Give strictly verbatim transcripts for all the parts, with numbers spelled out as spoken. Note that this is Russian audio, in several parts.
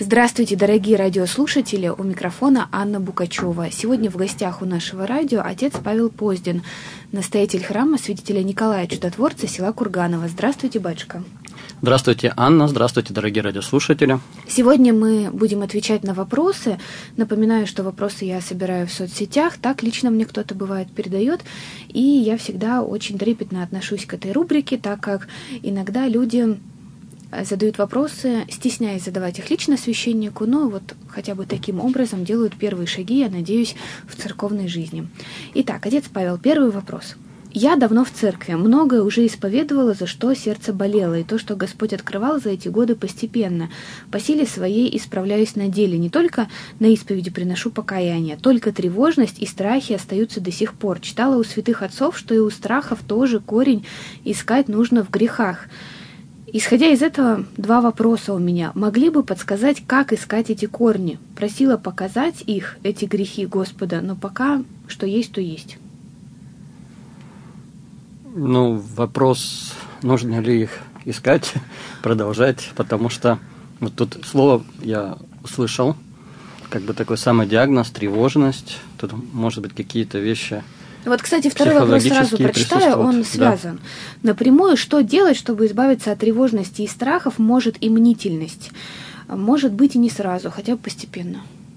Здравствуйте, дорогие радиослушатели, у микрофона Анна Букачева. Сегодня в гостях у нашего радио отец Павел Поздин, настоятель храма святителя Николая Чудотворца села Курганово. Здравствуйте, батюшка. Здравствуйте, Анна, здравствуйте, дорогие радиослушатели. Сегодня мы будем отвечать на вопросы. Напоминаю, что вопросы я собираю в соцсетях, так лично мне кто-то бывает передает, и я всегда очень трепетно отношусь к этой рубрике, так как иногда люди задают вопросы, стесняясь задавать их лично священнику, но вот хотя бы таким образом делают первые шаги, я надеюсь, в церковной жизни. Итак, отец Павел, первый вопрос. Я давно в церкви, многое уже исповедовала, за что сердце болело, и то, что Господь открывал за эти годы постепенно. По силе своей исправляюсь на деле, не только на исповеди приношу покаяние, только тревожность и страхи остаются до сих пор. Читала у святых отцов, что и у страхов тоже корень искать нужно в грехах. Исходя из этого, два вопроса у меня. Могли бы подсказать, как искать эти корни? Просила показать их, эти грехи Господа, но пока что есть, то есть. Ну, вопрос, нужно ли их искать, продолжать, потому что вот тут слово я услышал, как бы такой самодиагноз, тревожность, тут, может быть, какие-то вещи. Вот, кстати, второй вопрос сразу прочитаю, он связан. Да. Напрямую, что делать, чтобы избавиться от тревожности и страхов, может и мнительность? Может быть и не сразу, хотя бы постепенно.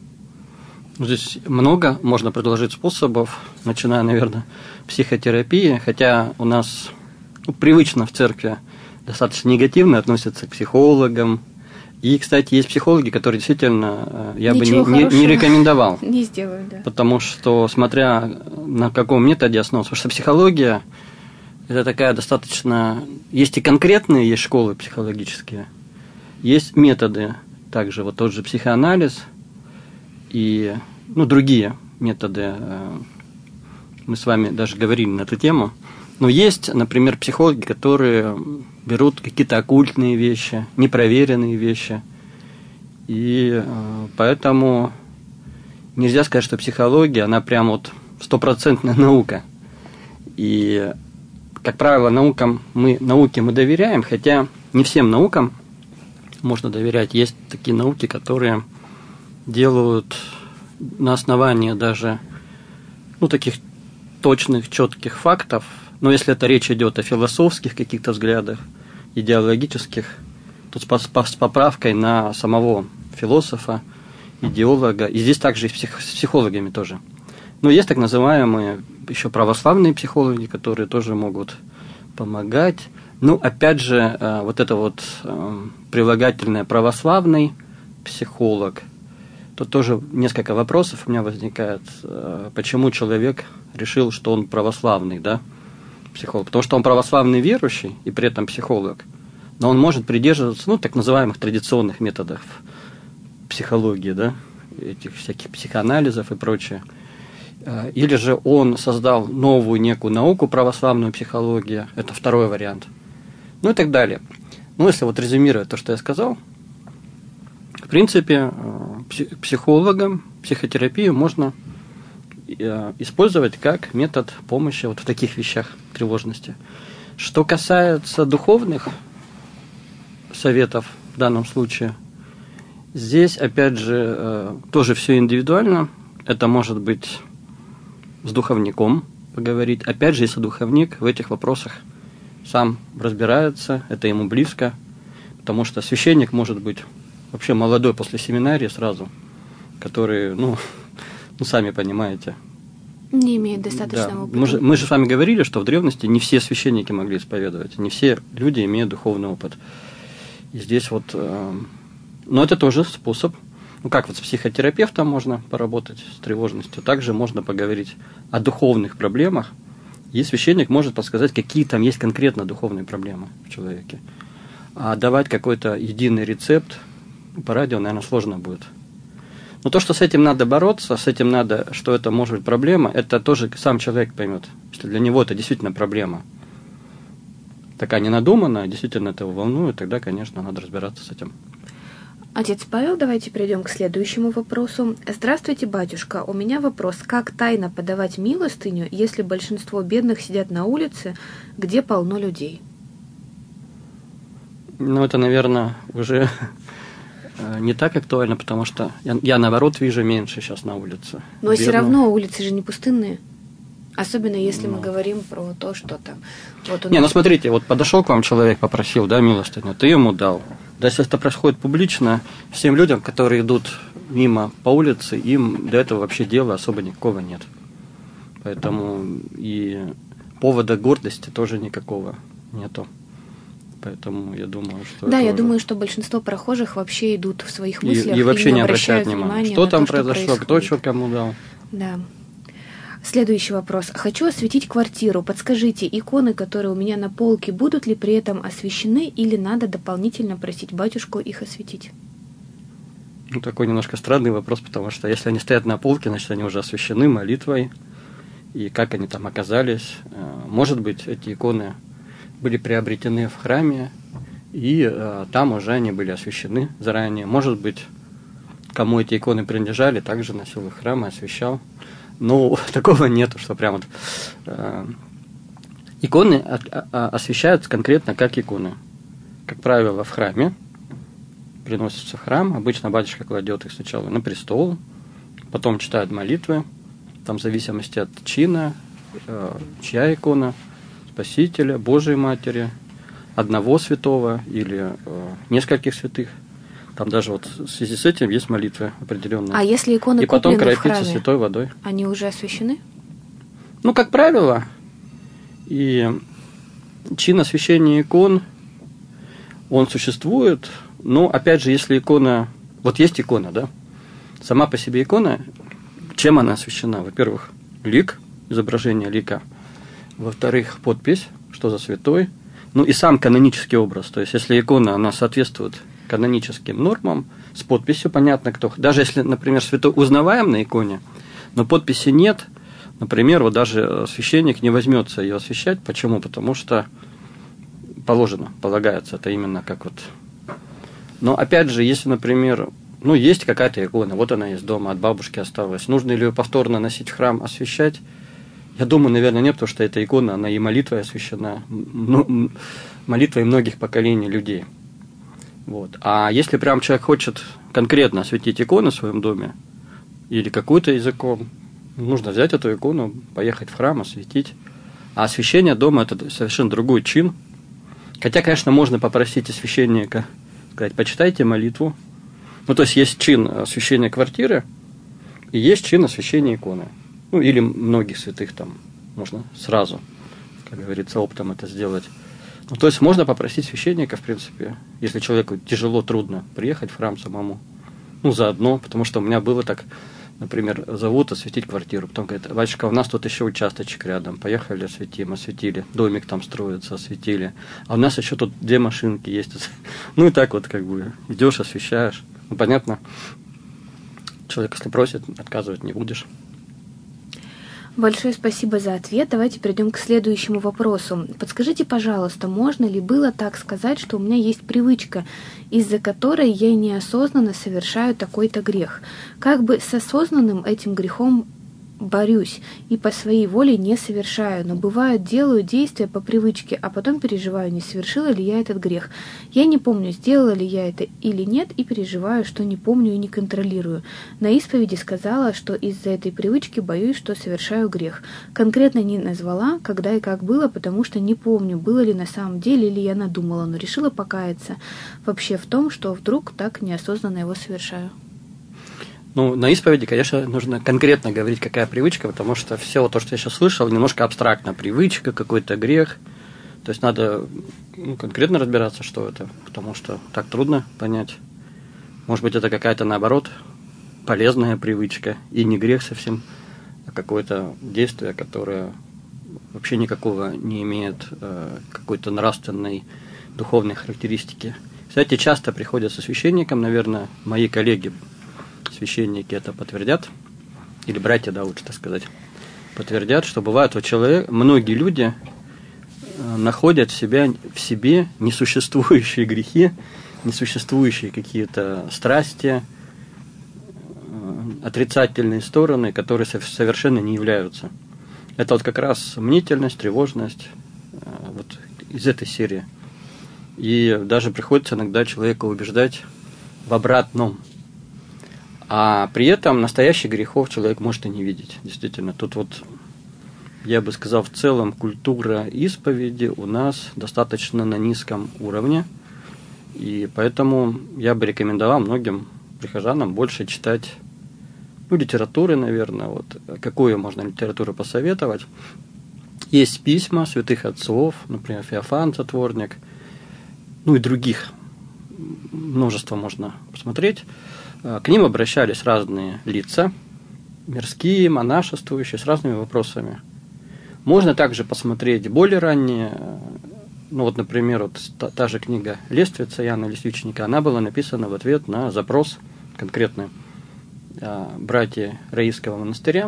Здесь много можно предложить способов, начиная, наверное, психотерапии, хотя у нас ну, привычно в церкви достаточно негативно относятся к психологам. И, кстати, есть психологи, которые действительно я Ничего бы не, не, не рекомендовал. Не сделаю, да. Потому что, смотря на каком методе основываться, потому что психология – это такая достаточно… Есть и конкретные, есть школы психологические, есть методы, также вот тот же психоанализ и ну, другие методы. Мы с вами даже говорили на эту тему. Но есть, например, психологи, которые берут какие-то оккультные вещи, непроверенные вещи. И э, поэтому нельзя сказать, что психология, она прям вот стопроцентная наука. И, как правило, наукам мы, науке мы доверяем, хотя не всем наукам можно доверять. Есть такие науки, которые делают на основании даже ну, таких точных, четких фактов. Но если это речь идет о философских каких-то взглядах, идеологических, то с поправкой на самого философа, идеолога, и здесь также и с психологами тоже. Но есть так называемые еще православные психологи, которые тоже могут помогать. Ну, опять же, вот это вот прилагательное православный психолог, тут тоже несколько вопросов у меня возникает, почему человек решил, что он православный, да? Психолог, потому что он православный верующий и при этом психолог, но он может придерживаться ну, так называемых традиционных методов психологии, да, этих всяких психоанализов и прочее. Или же он создал новую некую науку, православную психологию, это второй вариант, ну и так далее. Ну, если вот резюмировать то, что я сказал, в принципе, психологам, психотерапию можно использовать как метод помощи вот в таких вещах тревожности. Что касается духовных советов в данном случае, здесь, опять же, тоже все индивидуально. Это может быть с духовником поговорить. Опять же, если духовник в этих вопросах сам разбирается, это ему близко, потому что священник может быть вообще молодой после семинарии сразу, который, ну, ну, сами понимаете. Не имеет достаточного да. опыта. Мы же, мы же с вами говорили, что в древности не все священники могли исповедовать, не все люди имеют духовный опыт. И здесь вот… Э, но это тоже способ. Ну, как вот с психотерапевтом можно поработать с тревожностью, также можно поговорить о духовных проблемах, и священник может подсказать, какие там есть конкретно духовные проблемы в человеке. А давать какой-то единый рецепт по радио, наверное, сложно будет. Но то, что с этим надо бороться, с этим надо, что это может быть проблема, это тоже сам человек поймет, что для него это действительно проблема. Такая ненадуманная, действительно это его волнует, тогда, конечно, надо разбираться с этим. Отец Павел, давайте перейдем к следующему вопросу. Здравствуйте, батюшка. У меня вопрос. Как тайно подавать милостыню, если большинство бедных сидят на улице, где полно людей? Ну, это, наверное, уже не так актуально, потому что я, я наоборот вижу меньше сейчас на улице. Но Бедных. все равно улицы же не пустынные. Особенно если ну. мы говорим про то, что там... Вот не, ну смотрите, вот подошел к вам человек, попросил, да, милостыню, ты ему дал. Да, если это происходит публично, всем людям, которые идут мимо по улице, им до этого вообще дела особо никакого нет. Поэтому и повода гордости тоже никакого нету. Поэтому я думаю, что... Да, я уже... думаю, что большинство прохожих вообще идут в своих мыслях и, и вообще и не не обращают обращают внимания, внимания что на там то, произошло, что кто что кому дал. Да. Следующий вопрос. Хочу осветить квартиру. Подскажите, иконы, которые у меня на полке, будут ли при этом освещены или надо дополнительно просить батюшку их осветить? Ну, такой немножко странный вопрос, потому что если они стоят на полке, значит, они уже освящены молитвой. И как они там оказались? Может быть, эти иконы были приобретены в храме, и э, там уже они были освящены заранее. Может быть, кому эти иконы принадлежали, также носил их в храм и освящал. Но такого нету, что прям вот... Э, иконы от, а, освящаются конкретно как иконы. Как правило, в храме. Приносятся в храм. Обычно батюшка кладет их сначала на престол, потом читает молитвы. Там в зависимости от чина, э, чья икона, Спасителя, Божией Матери, одного святого или э, нескольких святых. Там даже вот в связи с этим есть молитвы определенные. А если иконы и потом куплены в кропиться храме, святой водой. они уже освящены? Ну, как правило, и чин освящения икон, он существует, но, опять же, если икона... Вот есть икона, да? Сама по себе икона, чем она освящена? Во-первых, лик, изображение лика. Во-вторых, подпись, что за святой. Ну, и сам канонический образ. То есть, если икона, она соответствует каноническим нормам, с подписью понятно, кто... Даже если, например, святой узнаваем на иконе, но подписи нет, например, вот даже священник не возьмется ее освящать. Почему? Потому что положено, полагается, это именно как вот... Но, опять же, если, например, ну, есть какая-то икона, вот она есть дома, от бабушки осталась, нужно ли ее повторно носить в храм, освящать? Я думаю, наверное, нет, потому что эта икона, она и молитвой освящена, ну, молитвой многих поколений людей. Вот. А если прям человек хочет конкретно осветить икону в своем доме или какую-то языком, нужно взять эту икону, поехать в храм, осветить. А освящение дома – это совершенно другой чин. Хотя, конечно, можно попросить у священника сказать, почитайте молитву. Ну, то есть, есть чин освящения квартиры и есть чин освящения иконы. Ну, или многих святых там можно сразу, как говорится, оптом это сделать. Ну, то есть, можно попросить священника, в принципе, если человеку тяжело, трудно приехать в храм самому, ну, заодно, потому что у меня было так, например, зовут осветить квартиру, потом говорят, батюшка, у нас тут еще участочек рядом, поехали, осветим, осветили, домик там строится, осветили, а у нас еще тут две машинки есть, ну, и так вот, как бы, идешь, освещаешь, ну, понятно, человек, если просит, отказывать не будешь. Большое спасибо за ответ. Давайте перейдем к следующему вопросу. Подскажите, пожалуйста, можно ли было так сказать, что у меня есть привычка, из-за которой я неосознанно совершаю такой-то грех? Как бы с осознанным этим грехом борюсь и по своей воле не совершаю, но бывает делаю действия по привычке, а потом переживаю, не совершила ли я этот грех. Я не помню, сделала ли я это или нет, и переживаю, что не помню и не контролирую. На исповеди сказала, что из-за этой привычки боюсь, что совершаю грех. Конкретно не назвала, когда и как было, потому что не помню, было ли на самом деле или я надумала, но решила покаяться вообще в том, что вдруг так неосознанно его совершаю. Ну, на исповеди, конечно, нужно конкретно говорить, какая привычка, потому что все то, что я сейчас слышал, немножко абстрактно. Привычка, какой-то грех. То есть надо ну, конкретно разбираться, что это, потому что так трудно понять. Может быть, это какая-то, наоборот, полезная привычка, и не грех совсем, а какое-то действие, которое вообще никакого не имеет э, какой-то нравственной, духовной характеристики. Кстати, часто приходят со священником, наверное, мои коллеги, священники это подтвердят, или братья, да, лучше так сказать, подтвердят, что бывает у человека, многие люди находят в, себя, в себе несуществующие грехи, несуществующие какие-то страсти, отрицательные стороны, которые совершенно не являются. Это вот как раз мнительность, тревожность, вот из этой серии. И даже приходится иногда человека убеждать в обратном. А при этом настоящих грехов человек может и не видеть. Действительно, тут вот, я бы сказал, в целом культура исповеди у нас достаточно на низком уровне. И поэтому я бы рекомендовал многим прихожанам больше читать, ну, литературы, наверное. Вот. Какую можно литературу посоветовать? Есть письма святых отцов, например, Феофан Затворник, ну и других. Множество можно посмотреть. К ним обращались разные лица, мирские, монашествующие, с разными вопросами. Можно также посмотреть более ранние, ну вот, например, вот та, та же книга «Лествица» Иоанна Лествичника, она была написана в ответ на запрос конкретный братьев Раисского монастыря,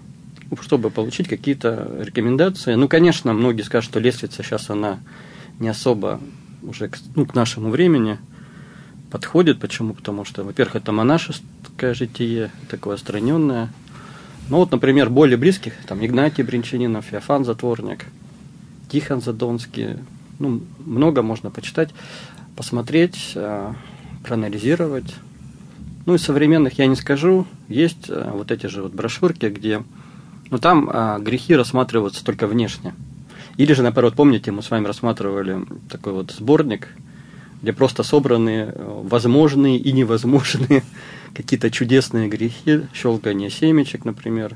чтобы получить какие-то рекомендации. Ну, конечно, многие скажут, что Лествица сейчас она не особо уже к, ну, к нашему времени подходит. Почему? Потому что, во-первых, это монашеское житие, такое отстраненное. Ну, вот, например, более близких, там, Игнатий Бринчанинов, Феофан Затворник, Тихон Задонский, ну, много можно почитать, посмотреть, проанализировать. Ну, из современных я не скажу, есть вот эти же вот брошюрки, где, ну, там а, грехи рассматриваются только внешне. Или же, наоборот, помните, мы с вами рассматривали такой вот сборник, где просто собраны возможные и невозможные какие-то чудесные грехи, щелкание семечек, например,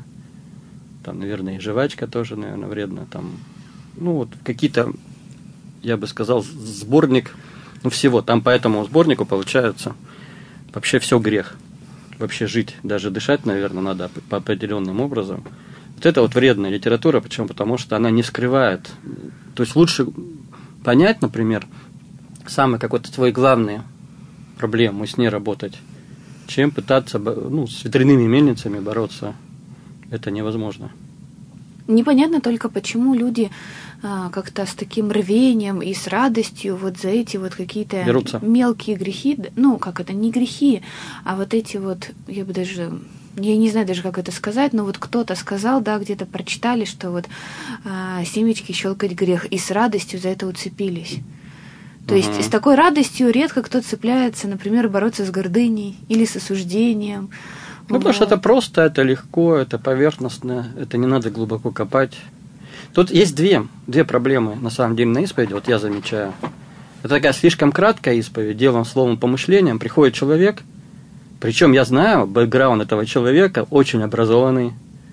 там, наверное, и жвачка тоже, наверное, вредно, там, ну, вот какие-то, я бы сказал, сборник, ну, всего, там по этому сборнику получается вообще все грех, вообще жить, даже дышать, наверное, надо по определенным образом. Вот это вот вредная литература, почему? Потому что она не скрывает, то есть лучше понять, например, самые какой-то твои главные проблемы, с ней работать, чем пытаться, ну, с ветряными мельницами бороться. Это невозможно. Непонятно только, почему люди а, как-то с таким рвением и с радостью вот за эти вот какие-то берутся. Мелкие грехи, ну, как это, не грехи, а вот эти вот, я бы даже, я не знаю даже, как это сказать, но вот кто-то сказал, да, где-то прочитали, что вот а, семечки щелкать грех, и с радостью за это уцепились. То uh-huh. есть с такой радостью редко кто цепляется, например, бороться с гордыней или с осуждением. Ну, вот. Потому что это просто, это легко, это поверхностно, это не надо глубоко копать. Тут есть две, две проблемы, на самом деле, на исповеди, вот я замечаю. Это такая слишком краткая исповедь, делом, словом, помышлением. Приходит человек, причем я знаю, бэкграунд этого человека очень образованный,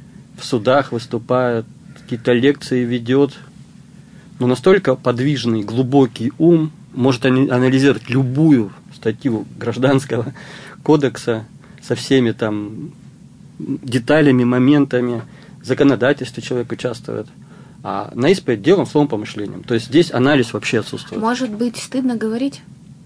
в судах выступает, какие-то лекции ведет, но настолько подвижный, глубокий ум, может анализировать любую статью Гражданского кодекса со всеми там деталями, моментами, в законодательстве человек участвует. А на исповедь делом, словом, помышлением. То есть здесь анализ вообще отсутствует. Может быть, стыдно говорить?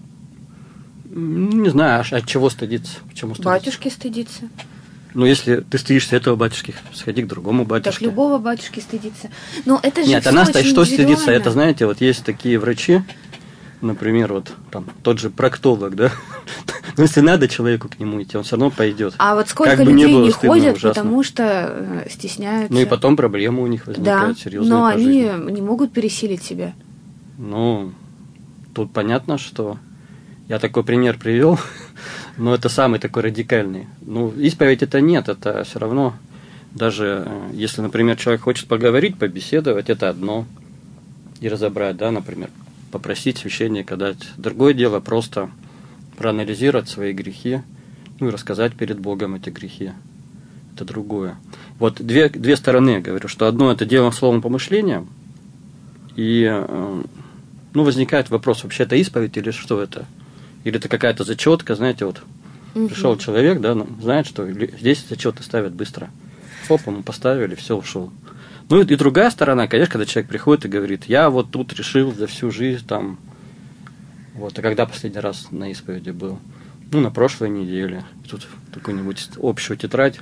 Не знаю, от чего стыдиться. Почему стыдиться? Батюшки стыдиться. Ну, если ты стыдишься этого батюшки, сходи к другому батюшке. Так любого батюшки стыдиться. Но это же Нет, всё она очень что индивидуально. стыдиться? Это, знаете, вот есть такие врачи, например, вот там тот же проктолог, да? Но если надо человеку к нему идти, он все равно пойдет. А вот сколько как бы людей не, не стыдно, ходят, ужасно. потому что э, стесняются. Ну и потом проблемы у них возникают, да, серьезные но по они жизни. не могут пересилить себя. Ну, тут понятно, что я такой пример привел, но это самый такой радикальный. Ну, исповедь это нет, это все равно, даже если, например, человек хочет поговорить, побеседовать, это одно, и разобрать, да, например, попросить священника дать. Другое дело просто проанализировать свои грехи, ну и рассказать перед Богом эти грехи. Это другое. Вот две, две стороны, я говорю, что одно это делом, словом, помышлением, и ну, возникает вопрос, вообще это исповедь или что это? Или это какая-то зачетка, знаете, вот угу. Пришел человек, да, знает, что здесь зачеты ставят быстро. Оп, ему поставили, все, ушел. Ну и другая сторона, конечно, когда человек приходит и говорит, я вот тут решил за всю жизнь там, вот, а когда последний раз на исповеди был? Ну, на прошлой неделе. Тут какую-нибудь общую тетрадь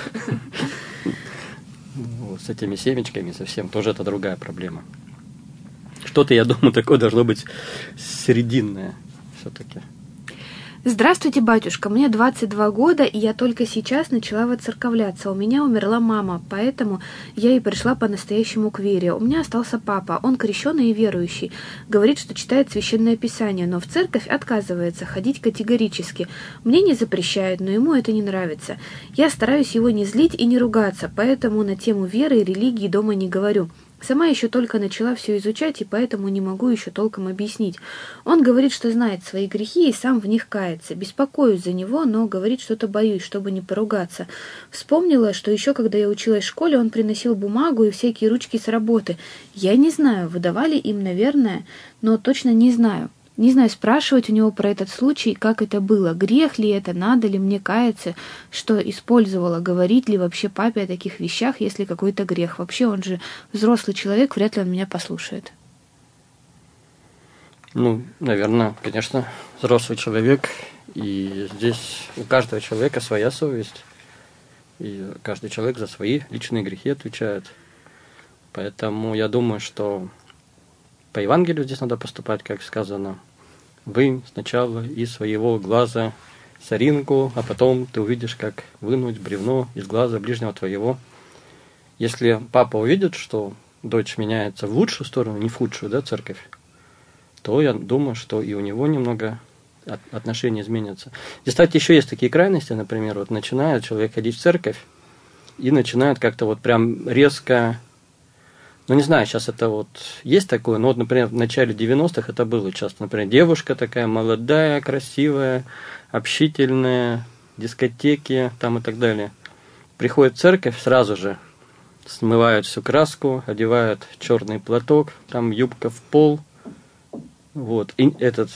с этими семечками совсем, тоже это другая проблема. Что-то, я думаю, такое должно быть срединное все-таки. Здравствуйте, батюшка, мне двадцать два года, и я только сейчас начала воцерковляться. У меня умерла мама, поэтому я и пришла по-настоящему к вере. У меня остался папа, он крещеный и верующий. Говорит, что читает Священное Писание, но в церковь отказывается ходить категорически. Мне не запрещают, но ему это не нравится. Я стараюсь его не злить и не ругаться, поэтому на тему веры и религии дома не говорю. Сама еще только начала все изучать, и поэтому не могу еще толком объяснить. Он говорит, что знает свои грехи и сам в них кается. Беспокоюсь за него, но говорит, что-то боюсь, чтобы не поругаться. Вспомнила, что еще когда я училась в школе, он приносил бумагу и всякие ручки с работы. Я не знаю, выдавали им, наверное, но точно не знаю. Не знаю, спрашивать у него про этот случай, как это было, грех ли это, надо ли мне каяться, что использовала, говорить ли вообще папе о таких вещах, если какой-то грех. Вообще он же взрослый человек, вряд ли он меня послушает. Ну, наверное, конечно, взрослый человек, и здесь у каждого человека своя совесть, и каждый человек за свои личные грехи отвечает. Поэтому я думаю, что по Евангелию здесь надо поступать, как сказано. Вынь сначала из своего глаза соринку, а потом ты увидишь, как вынуть бревно из глаза ближнего твоего. Если папа увидит, что дочь меняется в лучшую сторону, не в худшую, да, церковь, то я думаю, что и у него немного отношения изменятся. Здесь, кстати, еще есть такие крайности, например, вот начинает человек ходить в церковь и начинает как-то вот прям резко. Ну, не знаю, сейчас это вот есть такое, но вот, например, в начале девяностых это было часто. Например, девушка такая молодая, красивая, общительная, дискотеки там и так далее. Приходит в церковь, сразу же смывают всю краску, одевают черный платок, там юбка в пол. Вот, и этот,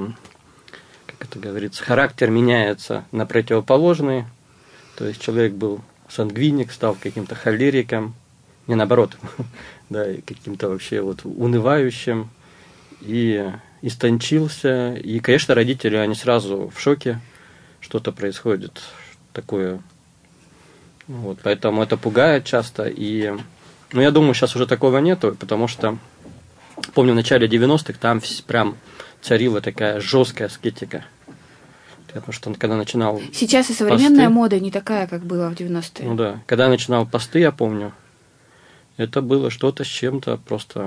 как это говорится, характер меняется на противоположный. То есть человек был сангвиник, стал каким-то холериком. Не наоборот, да, каким-то вообще вот унывающим, и истончился. И, конечно, родители, они сразу в шоке, что-то происходит такое. Вот, поэтому это пугает часто. И, ну, я думаю, сейчас уже такого нету, потому что, помню, в начале девяностых там прям царила такая жесткая аскетика. Потому что он, когда начинал Сейчас и современная посты, мода не такая, как была в девяностые. Ну да, когда начинал посты, я помню, это было что-то с чем-то просто.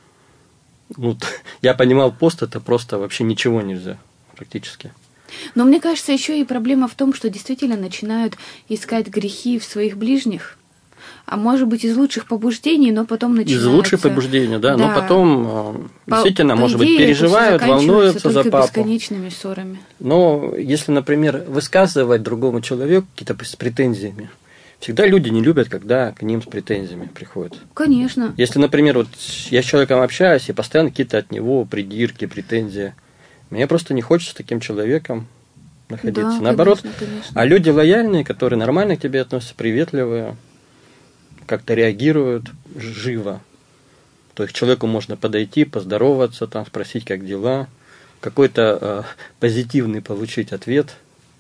Ну, я понимал, пост это просто вообще ничего нельзя практически. Но мне кажется, еще и проблема в том, что действительно начинают искать грехи в своих ближних, а может быть из лучших побуждений, но потом начинается. Из лучших побуждений, да, да. Но потом по, действительно, по может идее, быть, переживают, волнуются за папу. Бесконечными ссорами. Но если, например, высказывать другому человеку какие-то с претензиями, всегда люди не любят, когда к ним с претензиями приходят. Конечно. Если, например, вот я с человеком общаюсь, и постоянно какие-то от него придирки, претензии, мне просто не хочется с таким человеком находиться. Да, наоборот. Конечно, конечно. А люди лояльные, которые нормально к тебе относятся, приветливые, как-то реагируют живо. То есть к человеку можно подойти, поздороваться, там, спросить, как дела, какой-то э, позитивный получить ответ.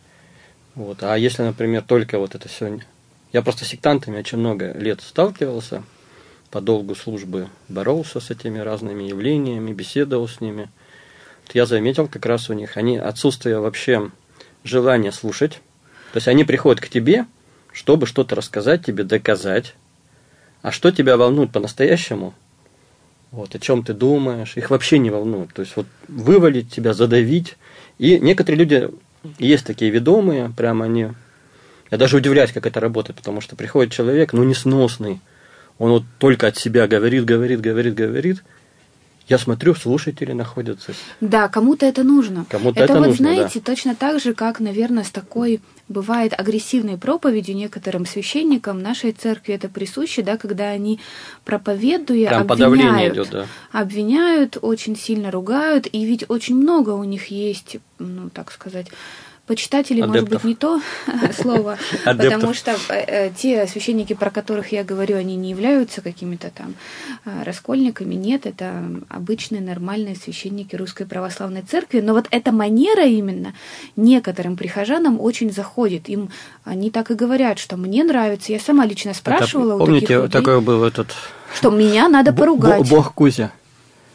Вот. А если, например, только вот это все. Я просто с сектантами очень много лет сталкивался, по долгу службы боролся с этими разными явлениями, беседовал с ними. Вот я заметил как раз у них, они отсутствие вообще желания слушать. То есть они приходят к тебе, чтобы что-то рассказать тебе, доказать. А что тебя волнует по-настоящему? Вот, о чем ты думаешь? Их вообще не волнует. То есть вот вывалить тебя, задавить. И некоторые люди, есть такие ведомые, прямо они. Я даже удивляюсь, как это работает, потому что приходит человек, ну, несносный. Он вот только от себя говорит, говорит, говорит, говорит. Я смотрю, слушатели находятся. Да, кому-то это нужно. Кому-то это, это вот, нужно, знаете, да. Точно так же, как, наверное, с такой бывает агрессивной проповедью некоторым священникам нашей церкви это присуще, да, когда они, проповедуя, Там обвиняют, идет, да. обвиняют, очень сильно ругают, и ведь очень много у них есть, ну, так сказать, почитатели, Адептов. Может быть, не то слово, Адептов. Потому что э, те священники, про которых я говорю, они не являются какими-то там э, раскольниками, нет, это обычные нормальные священники Русской Православной Церкви, но вот эта манера именно некоторым прихожанам очень заходит, им они так и говорят, что мне нравится, я сама лично спрашивала это, у помните, таких людей, такой был этот... что меня надо поругать. Бог Кузя.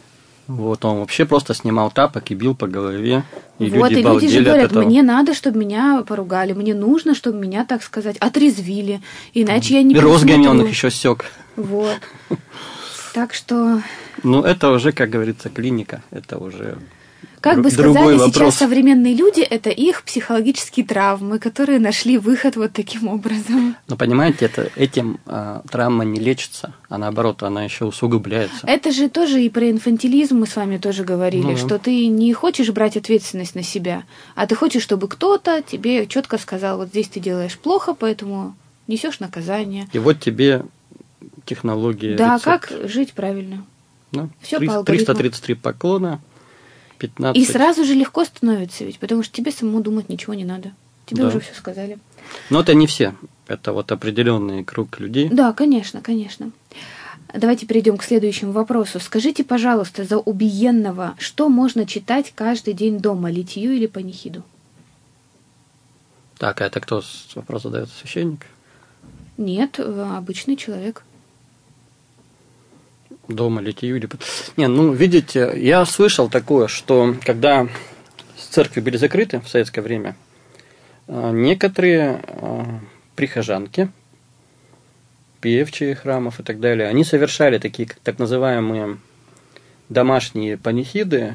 Вот, он вообще просто снимал тапок и бил по голове. И вот, люди и люди же говорят, этого. Мне надо, чтобы меня поругали, мне нужно, чтобы меня, так сказать, отрезвили, иначе я не И розгами он посмотрю. их еще сёк. Вот. Так что... Ну, это уже, как говорится, клиника, это уже... Как бы Другой сказали вопрос. сейчас современные люди, это их психологические травмы, которые нашли выход вот таким образом. Но понимаете, это, этим а, травма не лечится, а наоборот, она еще усугубляется. Это же тоже и про инфантилизм мы с вами тоже говорили, Ну, что ты не хочешь брать ответственность на себя, а ты хочешь, чтобы кто-то тебе четко сказал, вот здесь ты делаешь плохо, поэтому несешь наказание. И вот тебе технология. Да, рецепт. Как жить правильно. Ну, Всё триста, по алгоритму. триста тридцать три поклона. пятнадцать. И сразу же легко становится ведь, потому что тебе самому думать ничего не надо. Тебе Да. уже все сказали. Но это не все. Это вот определенный круг людей. Да, конечно, конечно. Давайте перейдем к следующему вопросу. Скажите, пожалуйста, за убиенного, что можно читать каждый день дома, литию или панихиду? Так, а это кто вопрос задает? Священник? Нет, э, обычный человек. Дома литию или... Не, ну, видите, я слышал такое, что когда церкви были закрыты в советское время, некоторые прихожанки, певчие храмов и так далее, они совершали такие так называемые домашние панихиды,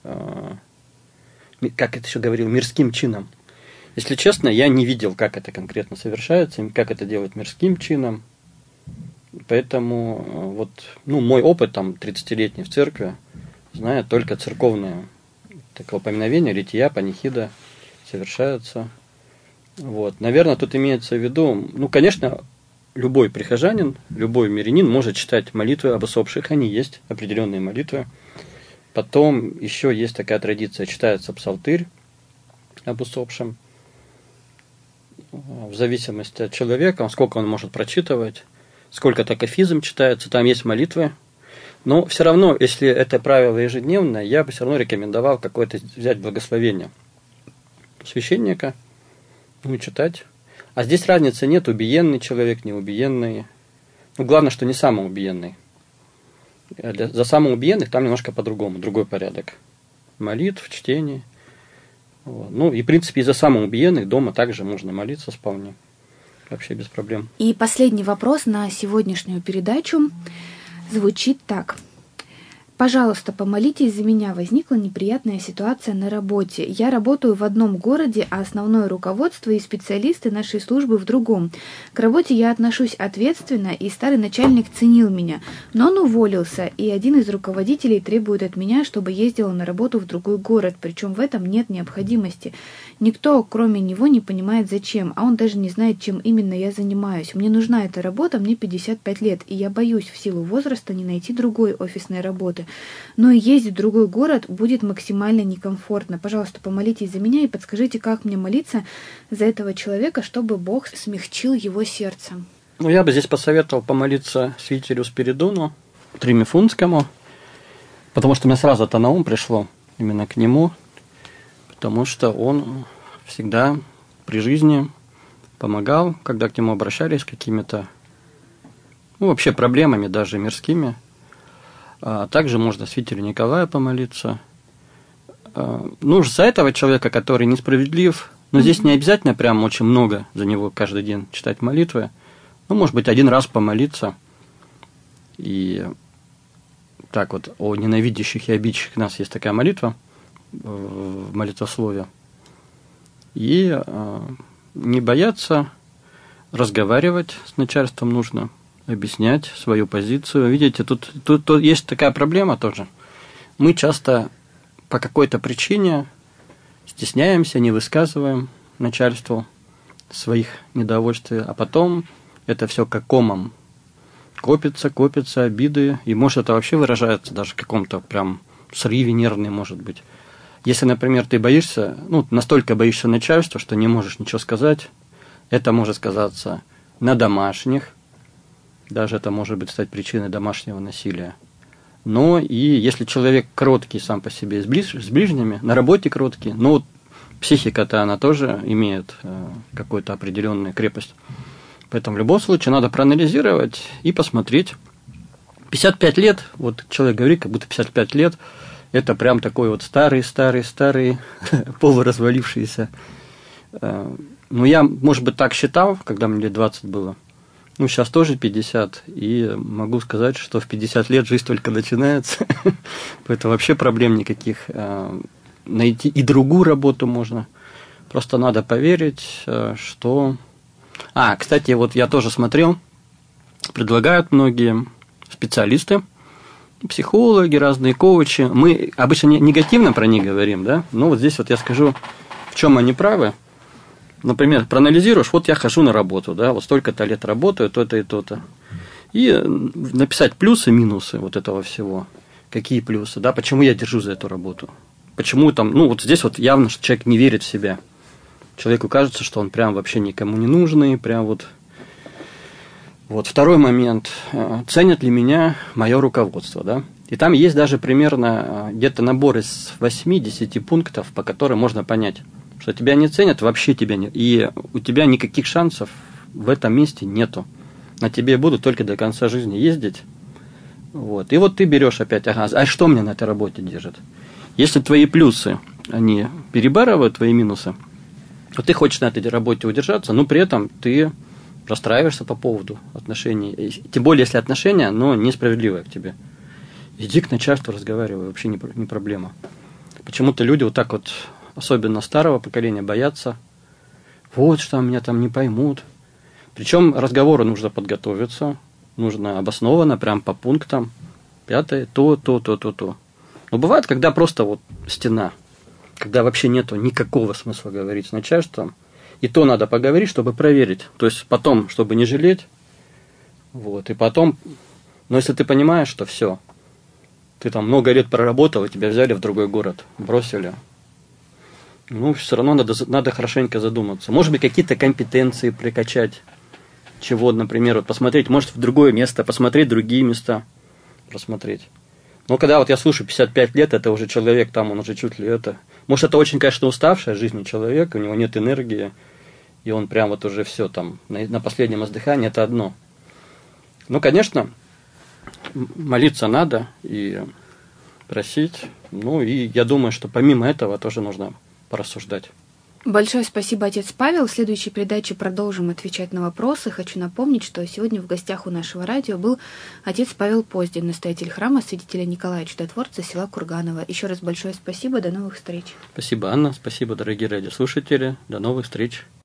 как это еще говорил, мирским чином. Если честно, я не видел, как это конкретно совершается, как это делать мирским чином. Поэтому вот, ну, мой опыт там тридцатилетний в церкви, знаю только церковное такое поминовение, лития, панихида совершаются. Вот. Наверное, тут имеется в виду, ну, конечно, любой прихожанин, любой мирянин может читать молитвы об усопших, они есть, определенные молитвы. Потом еще есть такая традиция, читается псалтырь об усопшем. В зависимости от человека, сколько он может прочитывать, сколько-то кафизм читается, там есть молитвы. Но все равно, если это правило ежедневное, я бы все равно рекомендовал какое-то взять благословение священника, ну и читать. А здесь разницы нет, убиенный человек, неубиенный. Ну, главное, что не самоубиенный. За самоубиенных там немножко по-другому, другой порядок. Молитв, чтение. Вот. Ну, и, в принципе, и за самоубиенных дома также можно молиться вполне. Вообще без проблем. И последний вопрос на сегодняшнюю передачу звучит так. Пожалуйста, помолитесь за меня. Возникла неприятная ситуация на работе. Я работаю в одном городе, а основное руководство и специалисты нашей службы в другом. К работе я отношусь ответственно, и старый начальник ценил меня. Но он уволился, и один из руководителей требует от меня, чтобы ездила на работу в другой город, причем в этом нет необходимости. Никто, кроме него, не понимает зачем, а он даже не знает, чем именно я занимаюсь. Мне нужна эта работа, мне пятьдесят пять лет, и я боюсь в силу возраста не найти другой офисной работы. Но и ездить в другой город будет максимально некомфортно. Пожалуйста, помолитесь за меня и подскажите, как мне молиться за этого человека, чтобы Бог смягчил его сердце. Ну, я бы здесь посоветовал помолиться святителю Спиридону Тримифунскому, потому что мне сразу это на ум пришло именно к нему, потому что он всегда при жизни помогал, когда к нему обращались с какими-то, ну, вообще проблемами, даже мирскими. А также можно святителю Николаю помолиться. Ну, за этого человека, который несправедлив, но здесь не обязательно прям очень много за него каждый день читать молитвы. Ну, может быть, один раз помолиться. И так вот, о ненавидящих и обидчиках у нас есть такая молитва в молитвослове. И не бояться разговаривать с начальством нужно, объяснять свою позицию. Видите, тут, тут, тут есть такая проблема тоже. Мы часто по какой-то причине стесняемся, не высказываем начальству своих недовольств, а потом это все как комом копится, копится, обиды, и может это вообще выражается даже в каком-то прям срыве нервный, может быть. Если, например, ты боишься, ну, настолько боишься начальства, что не можешь ничего сказать, это может сказаться на домашних, даже это может быть стать причиной домашнего насилия. Но и если человек кроткий сам по себе с, ближ, с ближними, на работе кроткий, но вот психика-то она тоже имеет э, какую-то определенную крепость. Поэтому в любом случае надо проанализировать и посмотреть, пятьдесят пять лет, вот человек говорит, как будто пятьдесят пять лет, это прям такой вот старый-старый-старый, полуразвалившийся. Ну, я, может быть, так считал, когда мне лет двадцать было. Ну, сейчас тоже пятьдесят, и могу сказать, что в пятьдесят лет жизнь только начинается, поэтому вообще проблем никаких. Найти и другую работу можно. Просто надо поверить, что... А, кстати, вот я тоже смотрел, предлагают многие специалисты, психологи, разные коучи. Мы обычно негативно про них говорим, да? Но вот здесь вот я скажу, в чем они правы. Например, проанализируешь, вот я хожу на работу, да, вот столько-то лет работаю, то-то и то-то. И написать плюсы, минусы вот этого всего. Какие плюсы, да, почему я держу за эту работу. Почему там, ну, вот здесь вот явно, что человек не верит в себя. Человеку кажется, что он прям вообще никому не нужный, прям вот. Вот второй момент. Ценят ли меня мое руководство, да? И там есть даже примерно где-то набор из восьми-десяти пунктов, по которым можно понять, что тебя не ценят, вообще тебя нет. И у тебя никаких шансов в этом месте нету. На тебе будут только до конца жизни ездить. Вот. И вот ты берешь опять, ага, а что меня на этой работе держит? Если твои плюсы, они перебарывают твои минусы, то ты хочешь на этой работе удержаться, но при этом ты расстраиваешься по поводу отношений. Тем более, если отношения, но несправедливые к тебе. Иди к начальству, разговаривай, вообще не, не проблема. Почему-то люди вот так вот, особенно старого поколения, боятся. Вот что меня там не поймут. Причем разговору нужно подготовиться, нужно обоснованно, прям по пунктам. Пятое, то, то, то, то, то. Но бывает, когда просто вот стена, когда вообще нету никакого смысла говорить с начальством, и то надо поговорить, чтобы проверить. То есть потом, чтобы не жалеть. Вот, и потом, но если ты понимаешь, что все, ты там много лет проработал, и тебя взяли в другой город, бросили, ну, все равно надо, надо хорошенько задуматься. Может быть, какие-то компетенции прикачать, чего, например, вот посмотреть, может, в другое место, посмотреть другие места, просмотреть. Но когда вот я слушаю пятьдесят пять лет, это уже человек, там он уже чуть ли это... Может, это очень, конечно, уставший от жизни человек, у него нет энергии, и он прям вот уже все там на, на последнем издыхании, это одно. Ну, конечно, молиться надо и просить. Ну, и я думаю, что помимо этого тоже нужно порассуждать. Большое спасибо, отец Павел. В следующей передаче продолжим отвечать на вопросы. Хочу напомнить, что сегодня в гостях у нашего радио был отец Павел Поздин, настоятель храма святителя Николая Чудотворца, села Курганово. Еще раз большое спасибо, до новых встреч. Спасибо, Анна, спасибо, дорогие радиослушатели, до новых встреч.